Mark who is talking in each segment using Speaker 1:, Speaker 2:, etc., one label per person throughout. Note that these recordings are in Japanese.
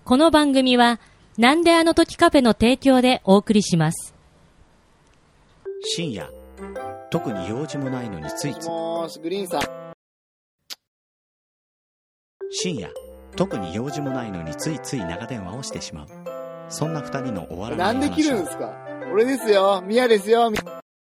Speaker 1: この番組はなんであの時カフェの提供でお送りします。
Speaker 2: 深夜、特に用事もないのについつい。
Speaker 3: グリーンさん。
Speaker 2: 深夜、特に用事もないのについつい長電話をしてしまう。そんな二人の終わらない話を。
Speaker 3: なんで切るんですか？俺ですよ、ミヤですよ。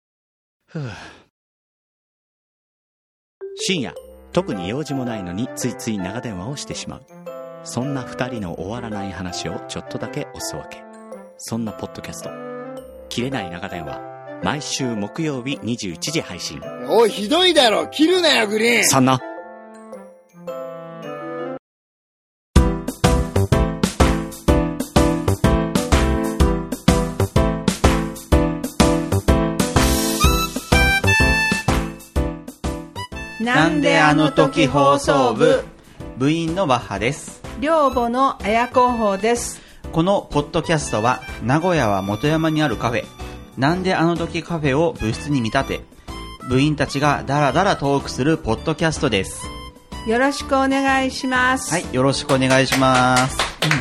Speaker 2: 深夜、特に用事もないのについつい長電話をしてしまう。そんな二人の終わらない話をちょっとだけおすわけ。そんなポッドキャスト、切れない長電話、毎週木曜日21時配信。
Speaker 3: おい、ひどいだろ、切るなよグリーン。
Speaker 2: そんな
Speaker 4: なんであの時放送部、部員のバッハです。
Speaker 5: 寮母の綾候補です。
Speaker 4: このポッドキャストは、名古屋は元山にあるカフェ、なんであの時カフェを部室に見立て、部員たちがダラダラトークするポッドキャストです。
Speaker 5: よろしくお願いします。
Speaker 4: はい、よろしくお願いします。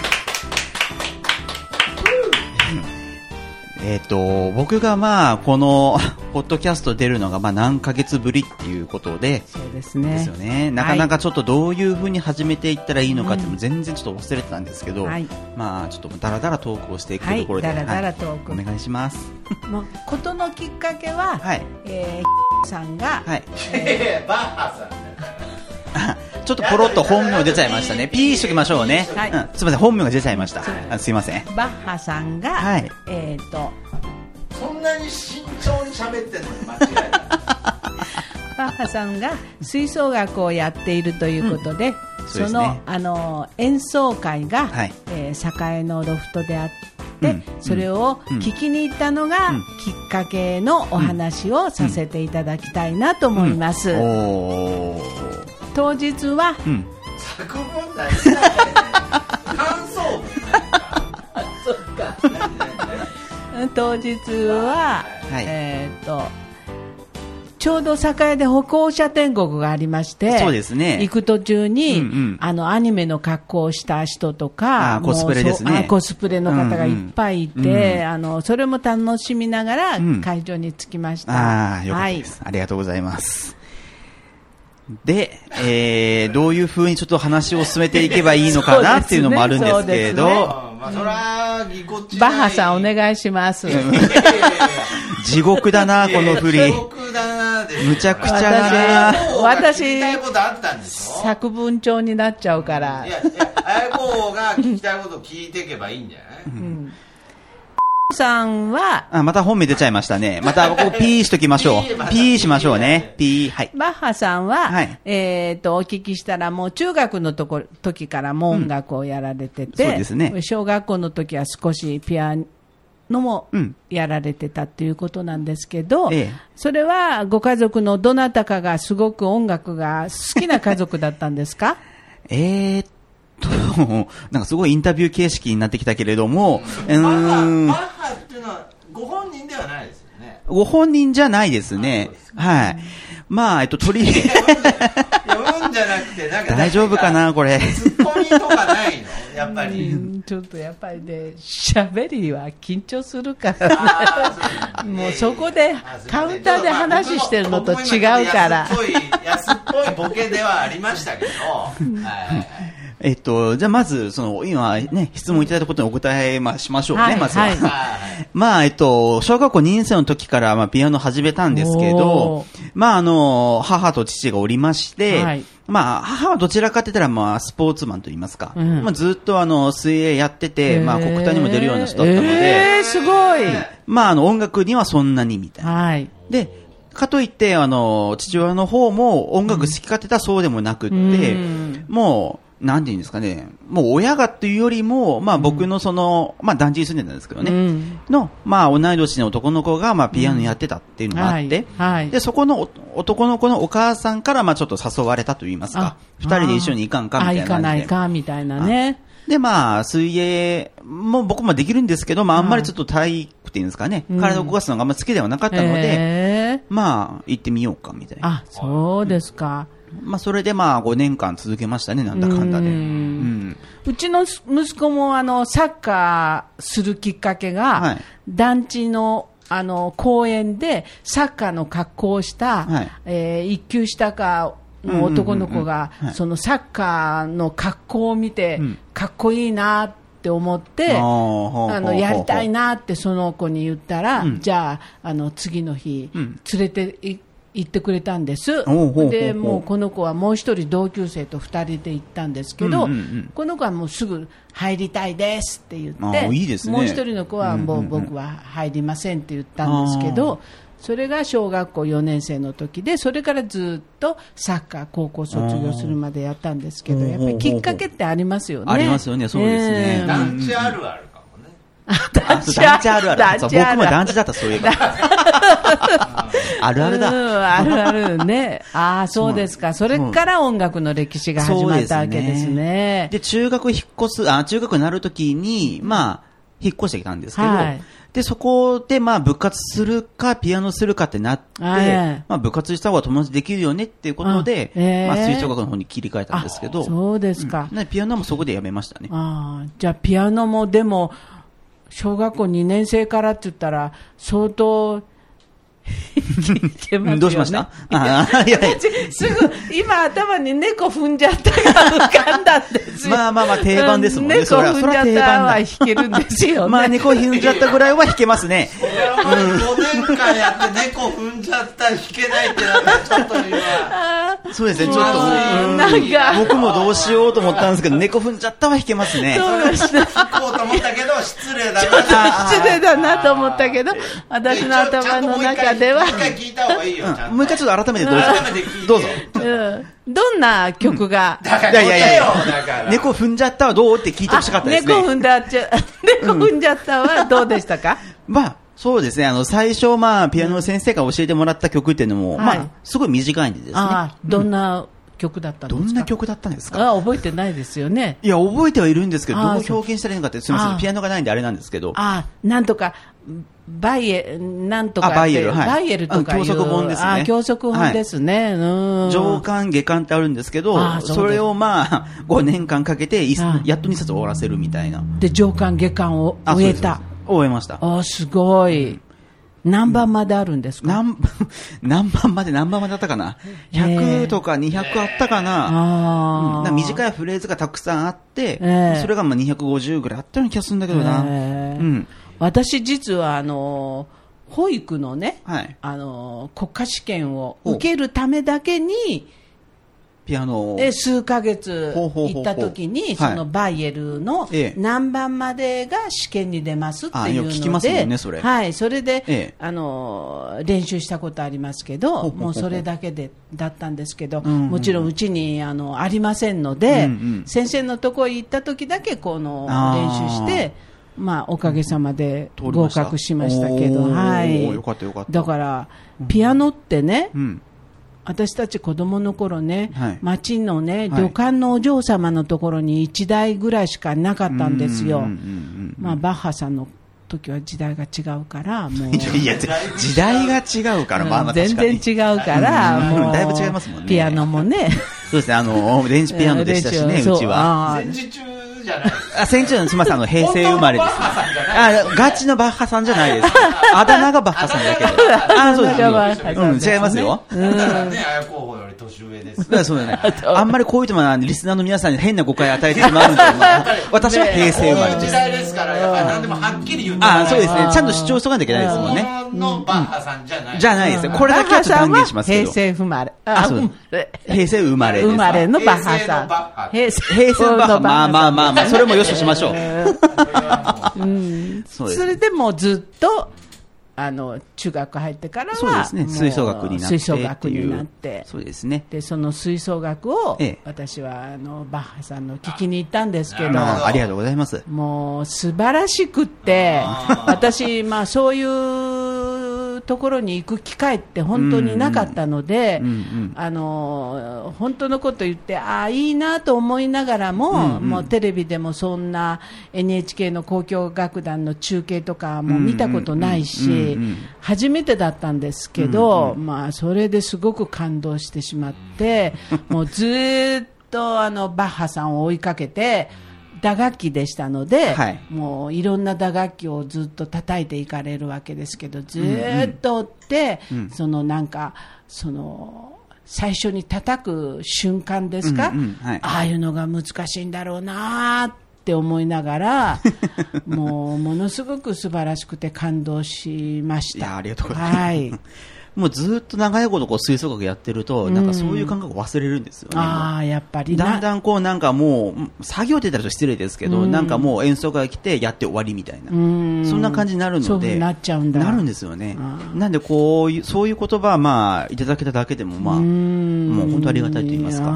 Speaker 4: 僕がこのポッドキャスト出るのが何ヶ月ぶりっていうことで、
Speaker 5: そうですね。
Speaker 4: ですよね。なかなかちょっとどういう風に始めていったらいいのかっても全然ちょっと忘れてたんですけど、ちょっとダラダラトークをしていくというところで、
Speaker 5: ダラダラトーク、
Speaker 4: お願いします。
Speaker 5: ことのきっかけは、さんが、
Speaker 3: バッハさん
Speaker 4: ちょっとポロッと本名出ちゃいましたね。ピーしときましょうね。すみません、本名が出ちゃいました。すいません。
Speaker 5: バッハさんが、
Speaker 3: そんなに慎重に喋ってんのに間違いない。
Speaker 5: バッハさんが吹奏楽をやっているということで、その、演奏会が、栄のロフトであって、それを聞きに行ったのがきっかけのお話をさせていただきたいなと思います。当日は、
Speaker 3: 作文だよ感想そっか
Speaker 5: 当日は、ちょうど栄で歩行者天国がありまして、
Speaker 4: そうですね、
Speaker 5: 行く途中に、アニメの格好をした人とか、
Speaker 4: コスプレですね、
Speaker 5: コスプレの方がいっぱいいて、それも楽しみながら会場に着きました。
Speaker 4: よかったです、ありがとうございます。で、どういう風にちょっと話を進めていけばいいのかなっていうのもあるんですけれど、
Speaker 3: そらぎこちない。
Speaker 5: バッハさんお願いします。
Speaker 4: 地獄だなこの振り。むちゃくちゃだな。
Speaker 5: 私
Speaker 3: 聞きたいことあったんでしょ。
Speaker 5: 作文帳になっちゃうから。
Speaker 3: いや、あやこが聞きたいことを聞いていけばいいんじゃない。
Speaker 5: さんは
Speaker 4: また本名出ちゃいましたね。またここピーしときましょう。ピーしましょうね。ピー。はい。
Speaker 5: バッハさんは、お聞きしたらもう中学の時からも音楽をやられてて、
Speaker 4: そうですね。
Speaker 5: 小学校の時は少しピアノもやられてたっていうことなんですけど、それはご家族のどなたかがすごく音楽が好きな家族だったんですか？
Speaker 4: なんかすごいインタビュー形式になってきたけれども、
Speaker 3: バッハっていうのはご本人ではないですよね。
Speaker 4: ご本人じゃないですね。はい。鳥
Speaker 3: 読むんじゃなくて、なんか
Speaker 4: 大丈夫かなこれ。
Speaker 3: ツッコミとかないの？やっぱり。
Speaker 5: ちょっとやっぱりね、喋りは緊張するからね。もうそこでカウンターで話してるのと違うから。
Speaker 3: 安っぽいボケではありましたけど。
Speaker 4: じゃあまず、今ね、質問いただいたことにお答え、しましょうね、まずは。小学校2年生の時から、ピアノ始めたんですけど、母と父がおりまして、母はどちらかって言ったら、スポーツマンと言いますか、ずっと水泳やってて、国体にも出るような人だったので、
Speaker 5: すごい。
Speaker 4: 音楽にはそんなにみたいな。で、かといって、父親の方も音楽好きかって言ったらそうでもなくって、もう、なんていうんですかね、もう親がっていうよりも、僕の団地に住んでたんですけどね、同い年の男の子が、ピアノやってたっていうのがあって、で、そこの男の子のお母さんから、ちょっと誘われたと言いますか、二人で一緒に行かんかみたいな感じで。
Speaker 5: 行かないかみたいなね。
Speaker 4: で、水泳も僕もできるんですけど、あんまりちょっと体育っていうんですかね、体を動かすのがあんまり好きではなかったので、行ってみようかみたいな。
Speaker 5: そうですか。
Speaker 4: まあ、それでまあ5年間続けましたね、なんだかんだで。
Speaker 5: うちの息子もサッカーするきっかけが、はい、団地の公園でサッカーの格好をした、はい一級下かの男の子が、そのサッカーの格好を見て、かっこいいなって思って、やりたいなってその子に言ったら、じゃあ、次の日、連れて行ってくれたんです。で、もうこの子はもう一人同級生と2人で行ったんですけど、この子はもうすぐ入りたいですって言って、
Speaker 4: いいですね、
Speaker 5: もう一人の子はもう僕は入りませんって言ったんですけど、それが小学校4年生の時で、それからずっとサッカー高校卒業するまでやったんですけど、やっぱりきっかけってありますよね。
Speaker 4: ありますよね、そうですね。
Speaker 3: 団地あるあるかもね。
Speaker 4: 団地あるある。僕も団地だった、そういえば。あるあるだ。
Speaker 5: あるあるね。ああ、そうですか。それから音楽の歴史が始まったわけですね。
Speaker 4: で、中学になるときに、まあ、引っ越してきたんですけど、で、そこで、まあ、部活するか、ピアノするかってなって、まあ、部活した方が友達できるよねっていうことで、まあ、吹奏楽の方に切り替えたんですけど、
Speaker 5: そうですか。
Speaker 4: ピアノもそこでやめましたね。
Speaker 5: じゃあ、ピアノも、でも、小学校2年生からって言ったら、相当、
Speaker 4: どうしました？
Speaker 5: すぐ、今頭に猫踏んじゃったが浮かんだんですよ。
Speaker 4: まあ、定番ですもんね。
Speaker 5: 猫踏んじゃったは弾けるんですよね。
Speaker 4: まあ、猫踏んじゃったぐらいは弾けますね。
Speaker 3: 5年間やって猫踏んじゃった弾けないってなったらちょっと今。
Speaker 4: そうですね、ちょっと、僕もどうしようと思ったんですけど、猫踏んじゃったは弾けますね。
Speaker 5: そうですね。
Speaker 3: 弾こうと思ったけど、失礼だな。
Speaker 5: 失礼だなと思ったけど、私の頭の中では。
Speaker 3: もう一回聞いた方がいいよ。
Speaker 4: もう一回ちょっと改めてどうぞ。
Speaker 5: どんな曲が、
Speaker 4: いや、猫踏んじゃったはどうって聞いてほしかったですね。
Speaker 5: 猫踏んじゃったはどうでしたか？
Speaker 4: まあ、そうですね。最初、まあ、ピアノの先生が教えてもらった曲っていうのも、まあ、すごい短いんでですね。
Speaker 5: どんな曲だったんですか？
Speaker 4: どんな曲だったんですか？
Speaker 5: 覚えてないですよね。
Speaker 4: いや、覚えてはいるんですけど、どう表現したらいいのかって、すみません。ピアノがないんであれなんですけど。
Speaker 5: なんとか、なんとか。
Speaker 4: バイエル、はい。
Speaker 5: バイエルとかいう。
Speaker 4: 教則本ですね。
Speaker 5: 教則本ですね。
Speaker 4: 上巻、下巻ってあるんですけど、それをまあ、5年間かけて、やっと2冊終わらせるみたいな。
Speaker 5: で、上巻、下巻を終えた。
Speaker 4: 終えました。
Speaker 5: すごい。何番まであるんですか？
Speaker 4: 何番までだったかな、100とか200あったかな、短いフレーズがたくさんあって、それがまあ250ぐらいあったような気がするんだけどな。
Speaker 5: 私実は保育のね、国家試験を受けるためだけに、
Speaker 4: ピアノ
Speaker 5: 数ヶ月行った時に、そのバイエルの何番までが試験に出ますっていうので、それで、練習したことありますけど、もうそれだけだったんですけど、もちろんうちにありませんので、先生のところへ行った時だけ練習して、まあ、おかげさまで合格しましたけど、
Speaker 4: よかったよかった。
Speaker 5: だからピアノってね、私たち子供の頃ね、町のね、旅館のお嬢様のところに1台ぐらいしかなかったんですよ。まあ、バッハさんの時は時代が違うから、もう。
Speaker 4: いや、時代が違うから、まあ
Speaker 5: 全然違うから、もう。
Speaker 4: だいぶ違いますもんね。
Speaker 5: ピアノもね。
Speaker 4: そうですね、電子ピアノでしたしね、うちは。
Speaker 3: 戦時中じゃない
Speaker 4: 戦時中のすみません、平成生まれです。ガチのバッハさんじゃないです。あだ名がバッハさんだけど。そうです。違いますよ。
Speaker 3: だからね、綾候補より年上です。
Speaker 4: そうだね。あんまりこういうともリスナーの皆さんに変な誤解を与えてしまうんで、私は平成生まれです。
Speaker 3: 時代ですから、やっぱり何でもはっきり言うと。
Speaker 4: そうですね。ちゃんと主張しとかなきゃいけないですもんね。
Speaker 3: のバッハさんじゃない。
Speaker 4: じゃないですよ。これだけはちょっと断言しますけど。
Speaker 5: 平成生まれ。
Speaker 4: 平成生まれです。
Speaker 5: 生まれのバッハさん。
Speaker 4: 平成のバッハ。まあ、それもよしとしましょう。
Speaker 5: それでもずっと中学入ってからは
Speaker 4: そうですね、吹奏楽になって、
Speaker 5: そうですね。でその吹奏楽を私はバッハさんの聞きに行ったんですけど、
Speaker 4: ありがとうございます。
Speaker 5: もう素晴らしくって、私まあそういうところに行く機会って本当になかったので、本当のこと言って、いいなと思いながらも、もうテレビでもそんな NHK の交響楽団の中継とかも見たことないし、初めてだったんですけど、それですごく感動してしまって、もうずっとバッハさんを追いかけて、打楽器でしたので、もういろんな打楽器をずっと叩いていかれるわけですけど、ずっと追って、最初に叩く瞬間ですか、ああいうのが難しいんだろうなって思いながらもうものすごく素晴らしくて感動しました。
Speaker 4: いや、ありがとうございます。もうずっと長いこと吹奏楽やってると、なんかそういう感覚を忘れるんですよね。
Speaker 5: やっぱり
Speaker 4: だんだんなんかもう作業って言ったら失礼ですけど、なんかもう演奏会来てやって終わりみたいな、そんな感じになるので、
Speaker 5: そうなっちゃうんだ。
Speaker 4: なるんですよね。なんでそういう言葉はいただけただけでももう本当ありがたいと言いますか。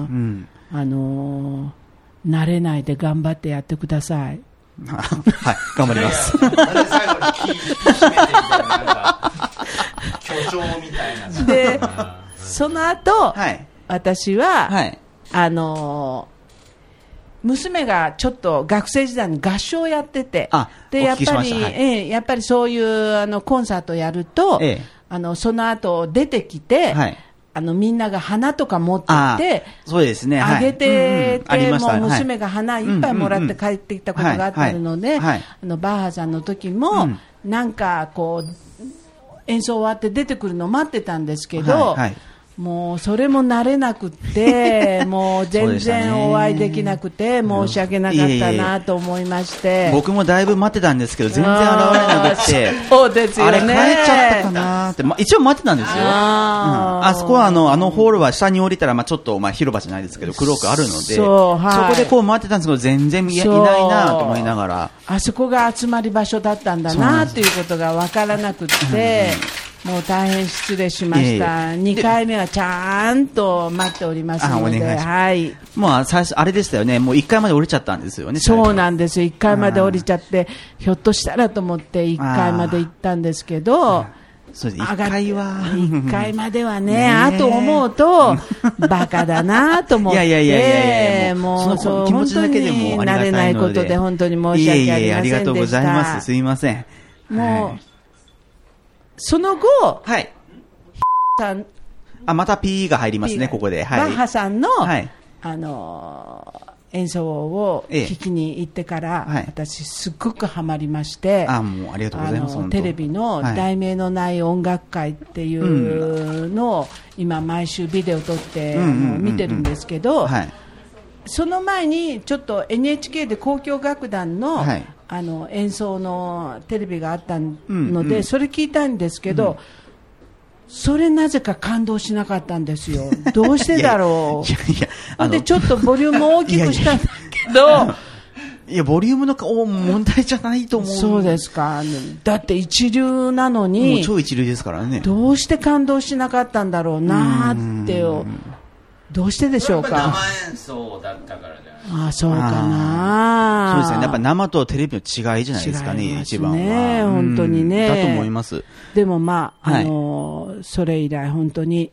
Speaker 5: 慣れないで頑張ってやってください。
Speaker 4: はい、頑張ります。
Speaker 3: 最後に気締めてみたいな。巨匠みたいな。
Speaker 5: で、その後、私は、娘がちょっと学生時代に合唱をやってて、でやっぱりそういうコンサートをやると、その後出てきて、みんなが花とか持ってって、
Speaker 4: そうですね、
Speaker 5: あげてて、もう娘が花いっぱいもらって帰ってきたことがあったので、バッハさんの時も、なんかこう、演奏終わって出てくるのを待ってたんですけど、もうそれも慣れなくて、もう全然お会いできなくて申し訳なかったなと思いまして、
Speaker 4: 僕もだいぶ待ってたんですけど全然現れなくて、
Speaker 5: そうですよね、
Speaker 4: あれ帰っちゃったかなって、一応待ってたんですよ。あそこはあのホールは下に降りたらちょっと広場じゃないですけど黒くあるので、そこでこう待ってたんですけど全然いないなと思いながら、
Speaker 5: あそこが集まり場所だったんだなということが分からなくて。もう大変失礼しました。2回目はちゃんと待っておりますので、はい。
Speaker 4: もう最初あれでしたよね。もう1回まで降りちゃったんですよね。
Speaker 5: そうなんです。1回まで降りちゃって、ひょっとしたらと思って1回まで行ったんですけど、
Speaker 4: そうです。1
Speaker 5: 回まではね、あと思うとバカだなと思って、もうそう気持ちだけでも慣れないことで本当に申し訳ありませんでした。
Speaker 4: ありがとうございます。すいません。
Speaker 5: もう。その後、
Speaker 4: また P が入りますね、ここで。
Speaker 5: バッハさんの、演奏を聴きに行ってから、私すっごくハマりまして、
Speaker 4: もうありがとうございます。
Speaker 5: テレビの題名のない音楽会っていうのを、今毎週ビデオ撮って見てるんですけど、その前にちょっと NHK で交響楽団の、演奏のテレビがあったので、それ聞いたんですけど、それなぜか感動しなかったんですよ。どうしてだろう。でちょっとボリュームを大きくしたんだけど、
Speaker 4: いやボリュームの問題じゃないと思う。
Speaker 5: そうですか。だって一流なのに、
Speaker 4: もう超一流ですからね。
Speaker 5: どうして感動しなかったんだろうなってどうしてでしょうか。
Speaker 3: 生演奏だったからじゃない。
Speaker 5: そうかな。
Speaker 4: そうですね。やっぱ生とテレビの違いじゃないですかね、一番は。
Speaker 5: 本当にね。
Speaker 4: だと思います。
Speaker 5: でもそれ以来本当に、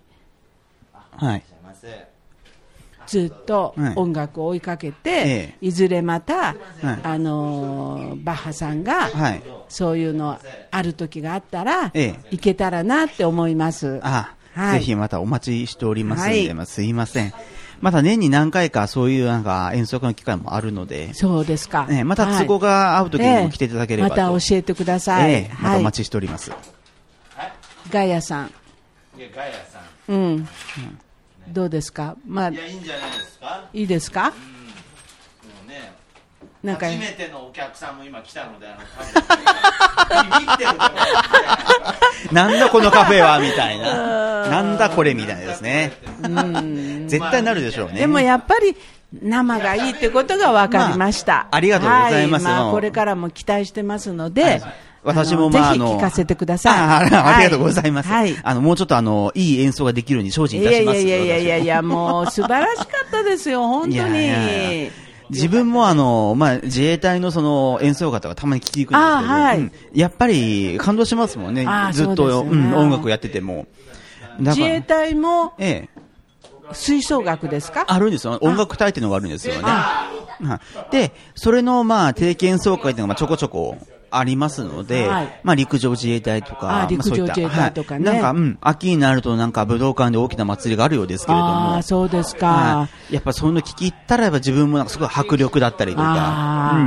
Speaker 5: ずっと音楽を追いかけて、いずれまた、バッハさんが、そういうのある時があったら、行けたらなって思います。
Speaker 4: ぜひまたお待ちしておりますので、すいません。また年に何回かそういうなんか演奏会の機会もあるので。
Speaker 5: そうですか。
Speaker 4: また都合が合う時にも来ていただければと。
Speaker 5: また教えてください。
Speaker 4: またお待ちしております。
Speaker 5: ガヤさん。
Speaker 3: ガヤさん。
Speaker 5: どうですか。
Speaker 3: いや、いいんじゃないですか。
Speaker 5: いいですか。
Speaker 3: 初めてのお客さんも今来たので、ビビってると思
Speaker 4: う。なんだこのカフェはみたいな。なんだこれみたいなですね。絶対なるでしょうね。
Speaker 5: でもやっぱり生がいいってことが分かりました。
Speaker 4: ありがとうございます。
Speaker 5: これからも期待してますので、
Speaker 4: 私も
Speaker 5: ぜひ聞かせてください。
Speaker 4: ありがとうございます。もうちょっといい演奏ができるように精進いたします。
Speaker 5: いや、もう素晴らしかったですよ、本当に。
Speaker 4: 自分も自衛隊のその演奏方がたまに聞きに行くんですけど、やっぱり感動しますもんね。ずっと、音楽やってても。
Speaker 5: 自衛隊も、吹奏楽ですか？
Speaker 4: あるんですよ。音楽隊っていうのがあるんですよね。で、それの定期演奏会っていうのがちょこちょこありますので、陸上自衛隊とか、
Speaker 5: 陸上自衛隊とかね。
Speaker 4: 秋になると武道館で大きな祭りがあるようですけれども。
Speaker 5: そうですか。
Speaker 4: やっぱそういうの聞き入ったら、やっぱ自分もすごい迫力だったりとか。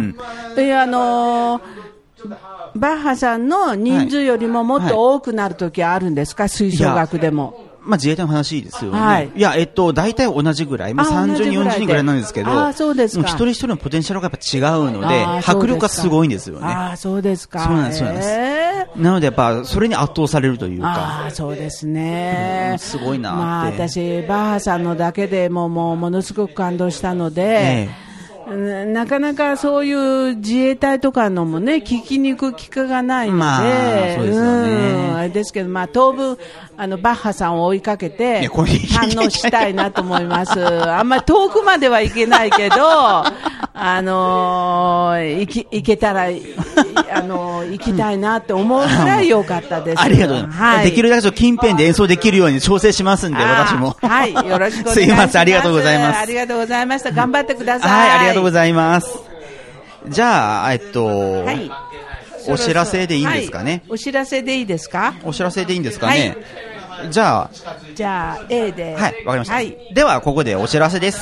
Speaker 5: バッハさんの人数よりももっと多くなるときはあるんですか、吹奏楽でも。
Speaker 4: 自衛隊の話ですよね。いや、大体同じぐらい。30人、40人ぐらいなんですけど、
Speaker 5: そうですか。
Speaker 4: 一人一人のポテンシャルがやっぱ違うので、迫力がすごいんですよね。
Speaker 5: そうですか。
Speaker 4: そうなんです、そうなんです。なのでやっぱ、それに圧倒されるというか。
Speaker 5: そうですね。
Speaker 4: すごいなって。
Speaker 5: 私、バッハさんのだけでもものすごく感動したので、なかなかそういう自衛隊とかのもね、聞きに行く機会がないので、
Speaker 4: そうですよね。
Speaker 5: あれですけど、当分、バッハさんを追いかけて、反応したいなと思います。あんまり遠くまでは行けないけど、行けたら、行きたいなって思うぐらい良かったです。
Speaker 4: ありがとうございます。できるだけ近辺で演奏できるように調整しますんで、私も。
Speaker 5: はい、よろしくお願いします。
Speaker 4: すいません、ありがとうございます。
Speaker 5: ありがとうございました。頑張ってください。
Speaker 4: はい、ありがとうございます。じゃあ、お知らせでいいんですかね。
Speaker 5: お知らせでいいですか？
Speaker 4: お知らせでいいんですかね。じゃ
Speaker 5: あ A で。
Speaker 4: はい、わかりました。では、ここでお知らせです。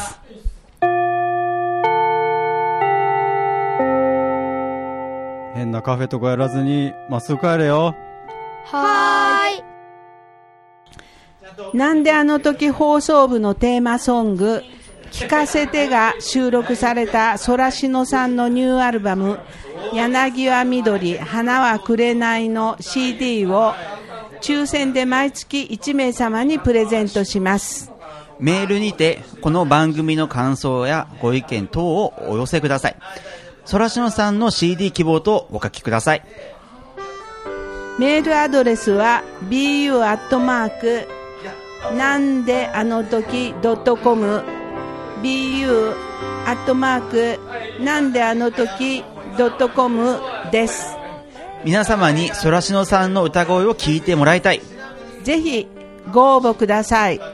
Speaker 6: 変なカフェとかやらずに、まっすぐ帰れよ。
Speaker 7: はーい。
Speaker 5: なんであの時放送部のテーマソング、聞かせてが収録されたソラシノさんのニューアルバム、柳は緑、花は紅の CD を抽選で毎月1名様にプレゼントします。
Speaker 4: メールにて、この番組の感想やご意見等をお寄せください。ソラシノさんの CD 希望とお書きください。
Speaker 5: メールアドレスは bu@ なんであの時 .com bu@ なんであの時 .com です。
Speaker 4: 皆様にソラシノさんの歌声を聞いてもらいたい。
Speaker 5: ぜひご応募ください。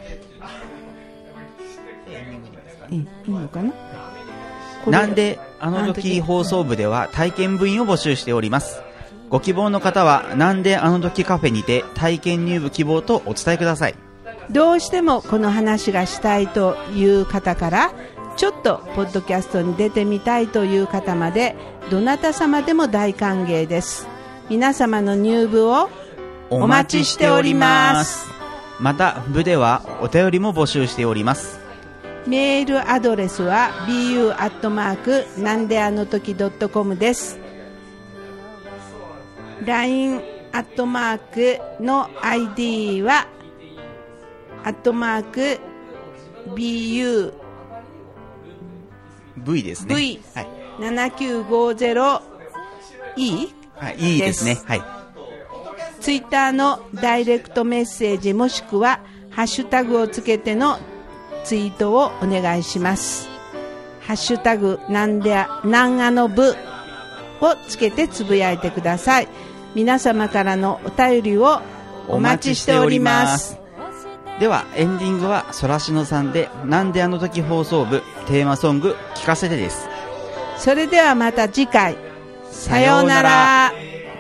Speaker 5: いいのかな。
Speaker 4: なんであの時放送部では体験部員を募集しております。ご希望の方はなんであの時カフェにて体験入部希望とお伝えください。
Speaker 5: どうしてもこの話がしたいという方から、ちょっとポッドキャストに出てみたいという方まで、どなた様でも大歓迎です。皆様の入部をお待ちしております。
Speaker 4: また部ではお便りも募集しております。
Speaker 5: メールアドレスは bu@ なんであの時 .com です。 LINE アットマークの ID はアットマーク BU
Speaker 4: V ですね。
Speaker 5: V、はい、7950E、
Speaker 4: はい、いいですね。はい。
Speaker 5: ツイッターのダイレクトメッセージもしくはハッシュタグをつけてのツイートをお願いします。ハッシュタグなんあの部をつけてつぶやいてください。皆様からのお便りをお待ちしております。
Speaker 4: ではエンディングはソラシノさんでなんであの時放送部テーマソング聞かせてです。
Speaker 5: それではまた次回、さようなら。